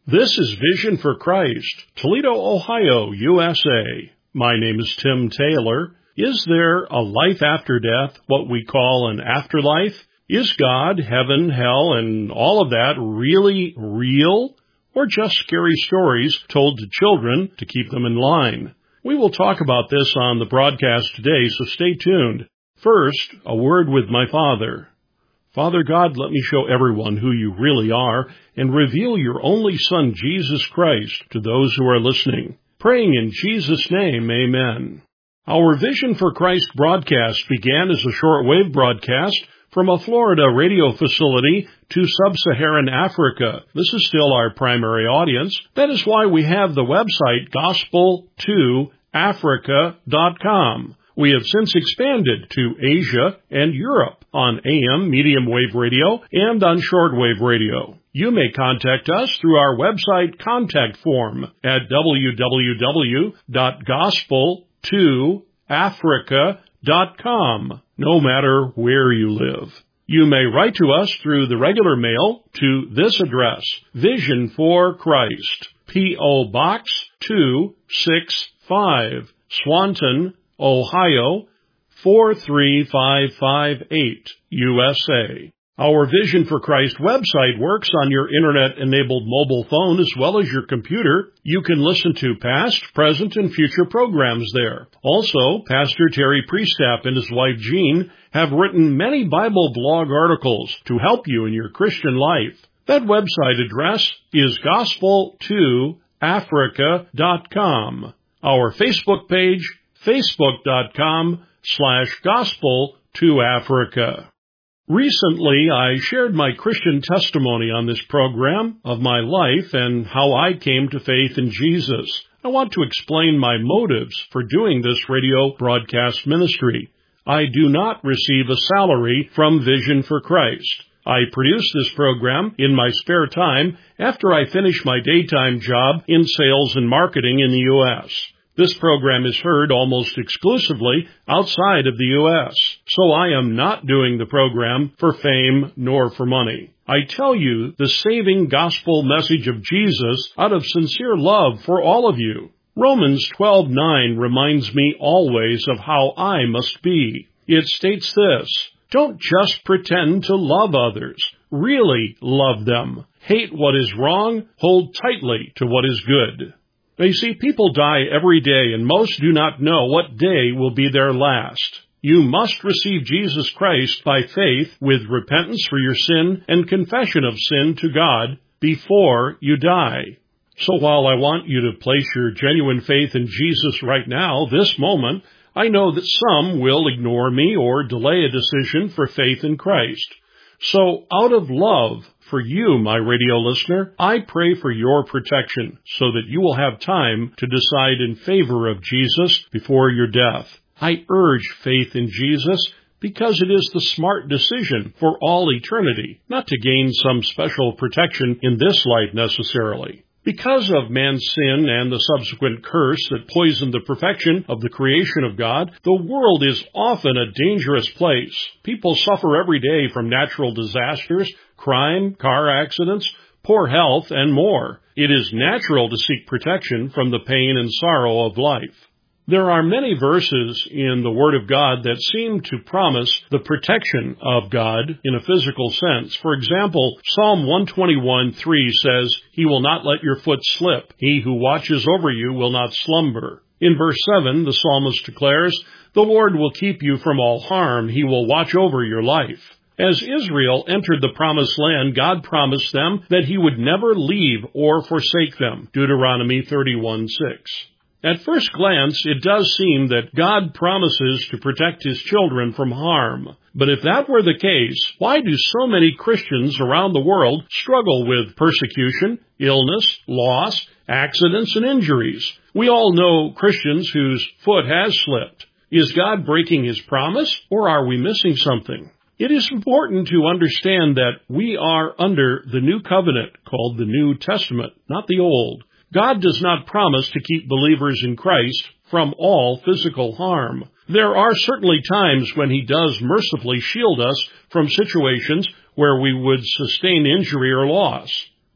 This is Vision for Christ, Toledo, Ohio, USA. My name is Tim Taylor. Is there a life after death, what we call an afterlife? Is God, heaven, hell, and all of that really real? Or just scary stories told to children to keep them in line? We will talk about this on the broadcast today, so stay tuned. First, a word with my Father. Father God, let me show everyone who you really are and reveal your only Son, Jesus Christ, to those who are listening. Praying in Jesus' name, amen. Our Vision for Christ broadcast began as a shortwave broadcast from a Florida radio facility to sub-Saharan Africa. This is still our primary audience. That is why we have the website gospel2africa.com. We have since expanded to Asia and Europe on AM, medium wave radio, and on shortwave radio. You may contact us through our website contact form at www.gospel2africa.com, no matter where you live. You may write to us through the regular mail to this address, Vision for Christ, P.O. Box 265, Swanton, Ohio, 43558, USA. Our Vision for Christ website works on your Internet-enabled mobile phone as well as your computer. You can listen to past, present, and future programs there. Also, Pastor Terry Priestap and his wife Jean have written many Bible blog articles to help you in your Christian life. That website address is gospel2africa.com. Our Facebook page, facebook.com/gospel2africa. Recently, I shared my Christian testimony on this program of my life and how I came to faith in Jesus. I want to explain my motives for doing this radio broadcast ministry. I do not receive a salary from Vision for Christ. I produce this program in my spare time after I finish my daytime job in sales and marketing in the U.S. This program is heard almost exclusively outside of the U.S., so I am not doing the program for fame nor for money. I tell you the saving gospel message of Jesus out of sincere love for all of you. Romans 12:9 reminds me always of how I must be. It states this: don't just pretend to love others. Really love them. Hate what is wrong. Hold tightly to what is good. Now, you see, people die every day, and most do not know what day will be their last. You must receive Jesus Christ by faith with repentance for your sin and confession of sin to God before you die. So while I want you to place your genuine faith in Jesus right now, this moment, I know that some will ignore me or delay a decision for faith in Christ. So out of love for you, my radio listener, I pray for your protection so that you will have time to decide in favor of Jesus before your death. I urge faith in Jesus because it is the smart decision for all eternity, not to gain some special protection in this life necessarily. Because of man's sin and the subsequent curse that poisoned the perfection of the creation of God, the world is often a dangerous place. People suffer every day from natural disasters, crime, car accidents, poor health, and more. It is natural to seek protection from the pain and sorrow of life. There are many verses in the Word of God that seem to promise the protection of God in a physical sense. For example, Psalm 121:3 says, "He will not let your foot slip. He who watches over you will not slumber." In verse 7, the psalmist declares, "The Lord will keep you from all harm. He will watch over your life." As Israel entered the promised land, God promised them that He would never leave or forsake them. Deuteronomy 31:6. At first glance, it does seem that God promises to protect His children from harm. But if that were the case, why do so many Christians around the world struggle with persecution, illness, loss, accidents, and injuries? We all know Christians whose foot has slipped. Is God breaking His promise, or are we missing something? It is important to understand that we are under the new covenant called the New Testament, not the Old. God does not promise to keep believers in Christ from all physical harm. There are certainly times when He does mercifully shield us from situations where we would sustain injury or loss.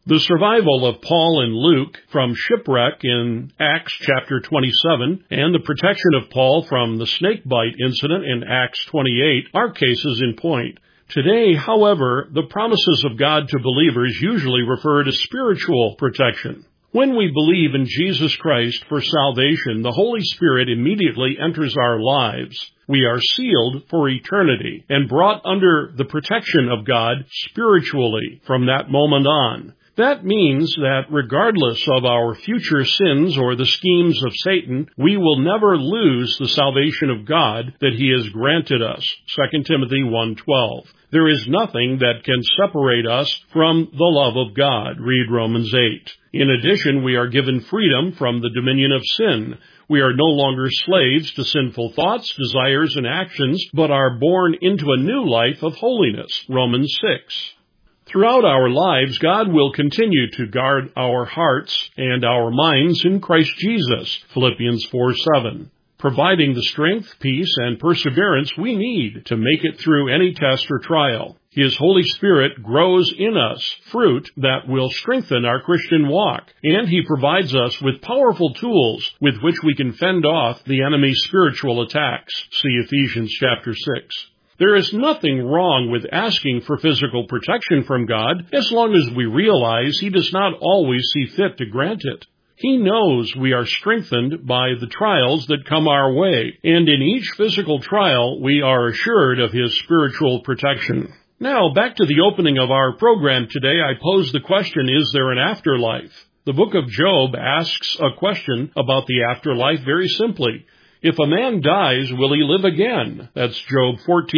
The survival of Paul and Luke from shipwreck in Acts chapter 27 and the protection of Paul from the snake bite incident in Acts 28 are cases in point. Today, however, the promises of God to believers usually refer to spiritual protection. When we believe in Jesus Christ for salvation, the Holy Spirit immediately enters our lives. We are sealed for eternity and brought under the protection of God spiritually from that moment on. That means that regardless of our future sins or the schemes of Satan, we will never lose the salvation of God that He has granted us. 2 Timothy 1:12. There is nothing that can separate us from the love of God. Read Romans 8. In addition, we are given freedom from the dominion of sin. We are no longer slaves to sinful thoughts, desires, and actions, but are born into a new life of holiness. Romans 6. Throughout our lives, God will continue to guard our hearts and our minds in Christ Jesus, Philippians 4:7, providing the strength, peace, and perseverance we need to make it through any test or trial. His Holy Spirit grows in us fruit that will strengthen our Christian walk, and He provides us with powerful tools with which we can fend off the enemy's spiritual attacks. See Ephesians chapter 6. There is nothing wrong with asking for physical protection from God as long as we realize He does not always see fit to grant it. He knows we are strengthened by the trials that come our way, and in each physical trial we are assured of His spiritual protection. Now, back to the opening of our program today, I pose the question, is there an afterlife? The book of Job asks a question about the afterlife very simply. If a man dies, will he live again? That's Job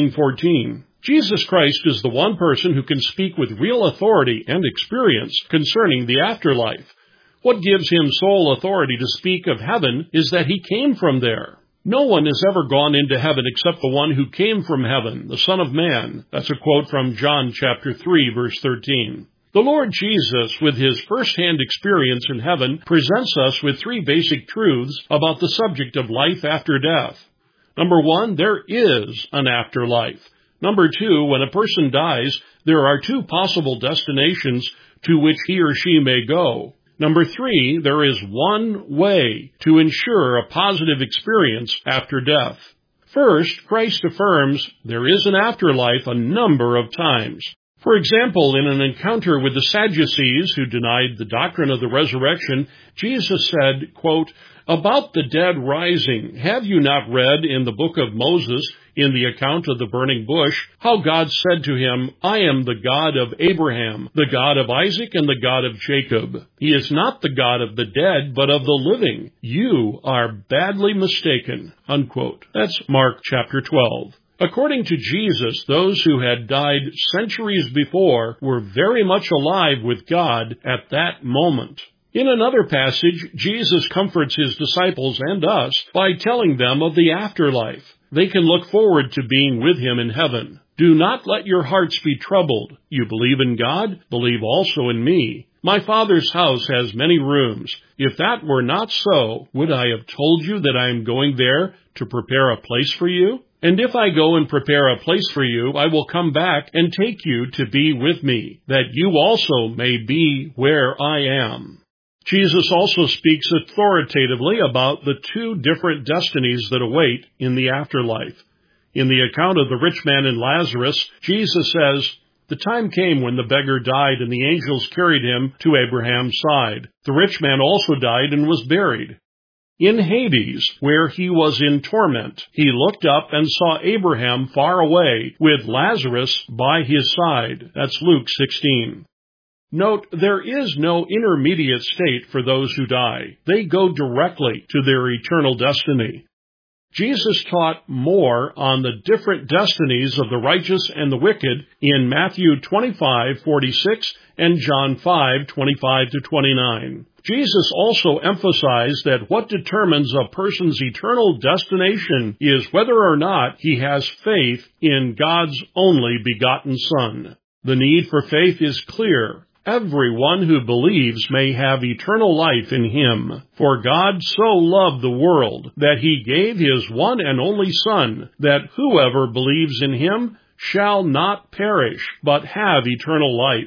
14:14. Jesus Christ is the one person who can speak with real authority and experience concerning the afterlife. What gives Him sole authority to speak of heaven is that He came from there. No one has ever gone into heaven except the one who came from heaven, the Son of Man. That's a quote from John chapter 3, verse 13. The Lord Jesus, with His first-hand experience in heaven, presents us with three basic truths about the subject of life after death. Number one, there is an afterlife. Number two, when a person dies, there are two possible destinations to which he or she may go. Number three, there is one way to ensure a positive experience after death. First, Christ affirms there is an afterlife a number of times. For example, in an encounter with the Sadducees who denied the doctrine of the resurrection, Jesus said, quote, "About the dead rising, have you not read in the book of Moses, in the account of the burning bush, how God said to him, 'I am the God of Abraham, the God of Isaac, and the God of Jacob'? He is not the God of the dead, but of the living. You are badly mistaken." Unquote. That's Mark chapter 12. According to Jesus, those who had died centuries before were very much alive with God at that moment. In another passage, Jesus comforts His disciples and us by telling them of the afterlife. They can look forward to being with Him in heaven. "Do not let your hearts be troubled. You believe in God, believe also in me. My Father's house has many rooms. If that were not so, would I have told you that I am going there to prepare a place for you? And if I go and prepare a place for you, I will come back and take you to be with me, that you also may be where I am." Jesus also speaks authoritatively about the two different destinies that await in the afterlife. In the account of the rich man and Lazarus, Jesus says, "The time came when the beggar died, and the angels carried him to Abraham's side. The rich man also died and was buried. In Hades, where he was in torment, he looked up and saw Abraham far away, with Lazarus by his side." That's Luke 16. Note, there is no intermediate state for those who die. They go directly to their eternal destiny. Jesus taught more on the different destinies of the righteous and the wicked in Matthew 25:46 and John 5:25-29. Jesus also emphasized that what determines a person's eternal destination is whether or not he has faith in God's only begotten Son. The need for faith is clear. Everyone who believes may have eternal life in Him. For God so loved the world that He gave His one and only Son, that whoever believes in Him shall not perish, but have eternal life.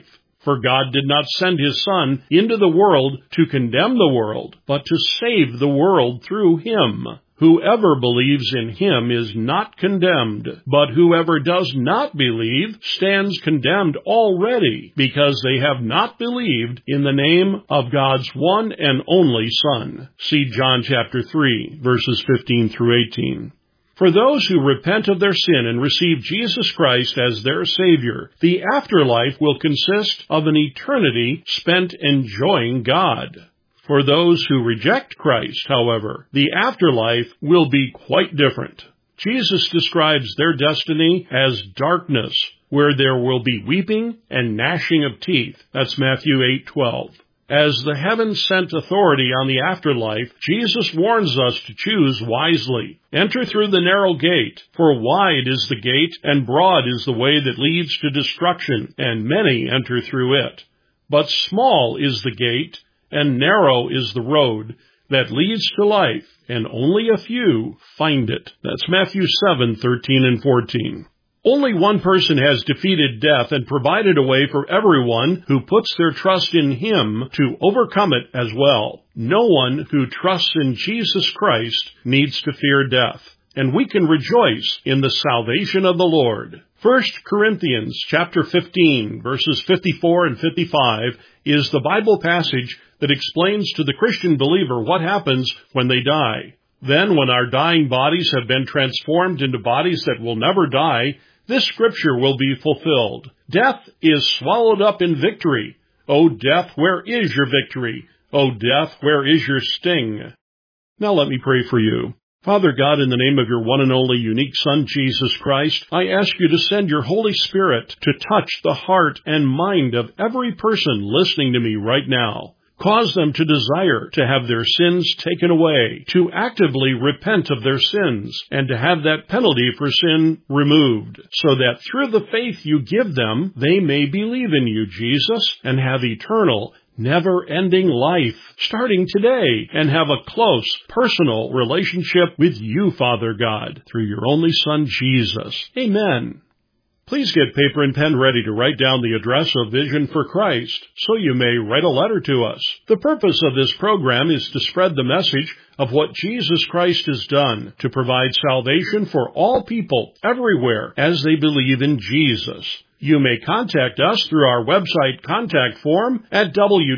For God did not send his Son into the world to condemn the world, but to save the world through him. Whoever believes in him is not condemned, but whoever does not believe stands condemned already, because they have not believed in the name of God's one and only Son. See John chapter 3, verses 15 through 18. For those who repent of their sin and receive Jesus Christ as their Savior, the afterlife will consist of an eternity spent enjoying God. For those who reject Christ, however, the afterlife will be quite different. Jesus describes their destiny as darkness, where there will be weeping and gnashing of teeth. That's Matthew 8:12. As the heaven-sent authority on the afterlife, Jesus warns us to choose wisely. Enter through the narrow gate, for wide is the gate and broad is the way that leads to destruction, and many enter through it. But small is the gate, and narrow is the road that leads to life, and only a few find it. That's Matthew 7:13 and 14. Only one person has defeated death and provided a way for everyone who puts their trust in him to overcome it as well. No one who trusts in Jesus Christ needs to fear death, and we can rejoice in the salvation of the Lord. 1 Corinthians chapter 15, verses 54 and 55 is the Bible passage that explains to the Christian believer what happens when they die. Then, when our dying bodies have been transformed into bodies that will never die, this scripture will be fulfilled. Death is swallowed up in victory. O death, where is your victory? O death, where is your sting? Now let me pray for you. Father God, in the name of your one and only unique Son, Jesus Christ, I ask you to send your Holy Spirit to touch the heart and mind of every person listening to me right now. Cause them to desire to have their sins taken away, to actively repent of their sins, and to have that penalty for sin removed, so that through the faith you give them, they may believe in you, Jesus, and have eternal, never-ending life, starting today, and have a close, personal relationship with you, Father God, through your only Son, Jesus. Amen. Please get paper and pen ready to write down the address of Vision for Christ, so you may write a letter to us. The purpose of this program is to spread the message of what Jesus Christ has done to provide salvation for all people everywhere as they believe in Jesus. You may contact us through our website contact form at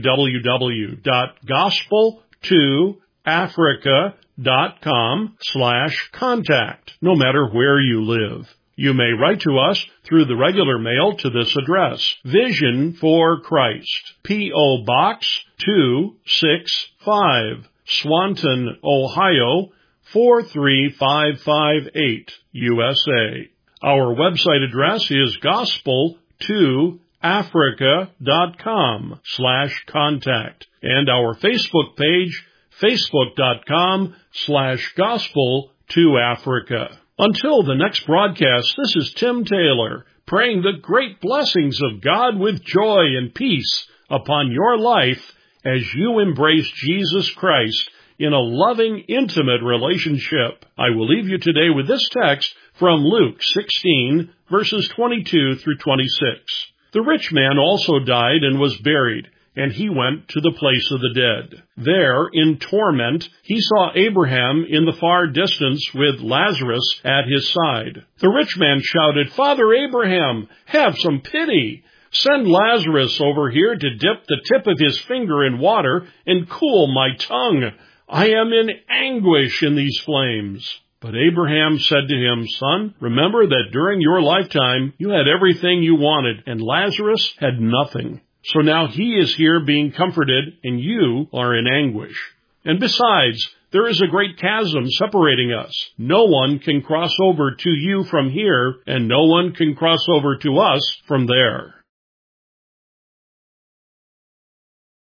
www.gospel2africa.com/contact, no matter where you live. You may write to us through the regular mail to this address, Vision for Christ, P.O. Box 265, Swanton, Ohio, 43558, USA. Our website address is gospel2africa.com/contact, and our Facebook page, facebook.com/gospel2africa. Until the next broadcast, this is Tim Taylor, praying the great blessings of God with joy and peace upon your life as you embrace Jesus Christ in a loving, intimate relationship. I will leave you today with this text from Luke 16, verses 22 through 26. The rich man also died and was buried, and he went to the place of the dead. There, in torment, he saw Abraham in the far distance with Lazarus at his side. The rich man shouted, "Father Abraham, have some pity. Send Lazarus over here to dip the tip of his finger in water and cool my tongue. I am in anguish in these flames." But Abraham said to him, "Son, remember that during your lifetime you had everything you wanted, and Lazarus had nothing. So now he is here being comforted, and you are in anguish. And besides, there is a great chasm separating us. No one can cross over to you from here, and no one can cross over to us from there."